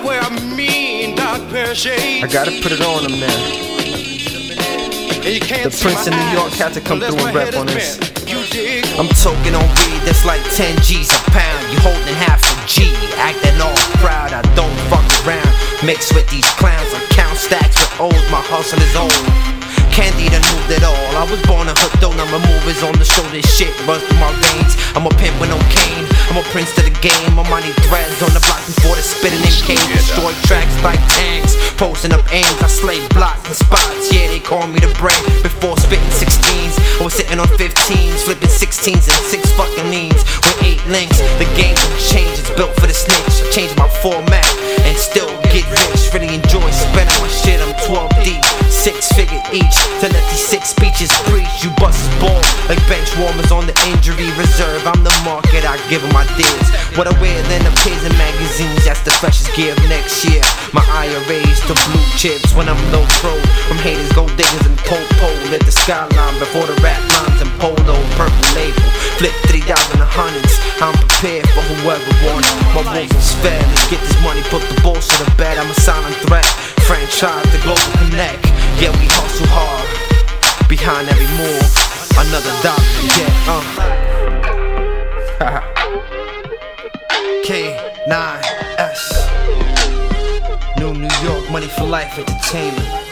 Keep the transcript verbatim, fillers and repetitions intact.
wear a mean dark pair of shades. I gotta put it on him now. The Prince of New York had to come through and rap on this. I'm talking on weed that's like ten G's a pound. You holding half a G, acting all proud. I don't fuck around, mix with these clowns. I count stacks with O's, my hustle is old. Candy done moved it all. I was born a hook, though now my movies on the shoulder. Shit runs through my veins. I'm a pimp with no cane. I'm a prince to the game. My money threads on the block before the spitting in cane. Destroy tracks like tanks, posting up aims. I slay blocks and spots. Yeah, they call me the brain. Before spitting sixteens, I was sitting on fifteens, flipping sixteens and six fucking leans with eight links. The game don't change, it's built for the snitch. I changed my format and still get rich. Really enjoy spending my shit. I'm twelve deep, six figure each. To let these six speeches preach, you bust ball like bench warmers on the injury reserve. I'm the market, I give them my deals. What I wear then appears in magazines, that's the freshest gear of next year. My I R As to blue chips when I'm low pro. From haters, gold diggers and po-po. Lit the skyline before the rap lines and polo. Purple label, flip three thousand and hundreds. I'm prepared for whoever wants. My rules is fair, let's get this money, put the bullshit to bed. I'm a silent threat, franchise the global connect. Yeah, we hustle hard, behind every move, another dollar, yeah, uh K nine S New New York, money for life entertainment.